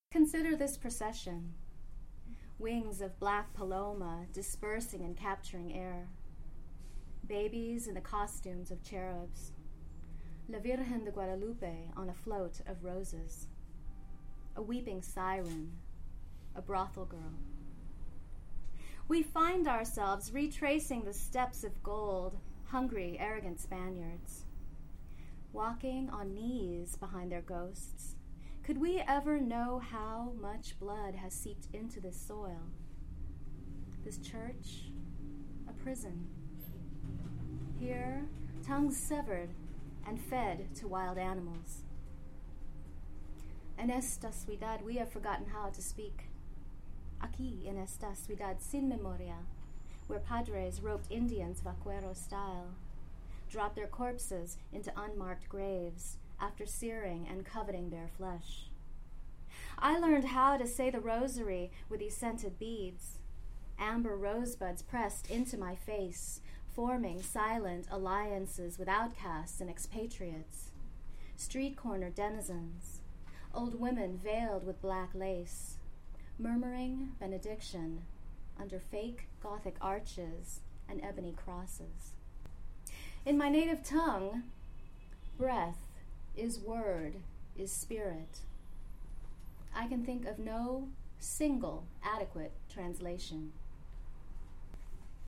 Consider this procession. Wings of black paloma dispersing and capturing air. Babies in the costumes of cherubs. La Virgen de Guadalupe on a float of roses. A weeping siren. A brothel girl. We find ourselves retracing the steps of gold, hungry, arrogant Spaniards. Walking on knees behind their ghosts. Could we ever know how much blood has seeped into this soil? This church, a prison. Here, tongues severed and fed to wild animals. En esta ciudad, we have forgotten how to speak. Aquí, en esta ciudad sin memoria, where padres roped Indians vaquero style, dropped their corpses into unmarked graves, after searing and coveting their flesh. I learned how to say the rosary with these scented beads, amber rosebuds pressed into my face, forming silent alliances with outcasts and expatriates, street corner denizens, old women veiled with black lace, murmuring benediction under fake Gothic arches and ebony crosses. In my native tongue, breath is word, is spirit. I can think of no single adequate translation.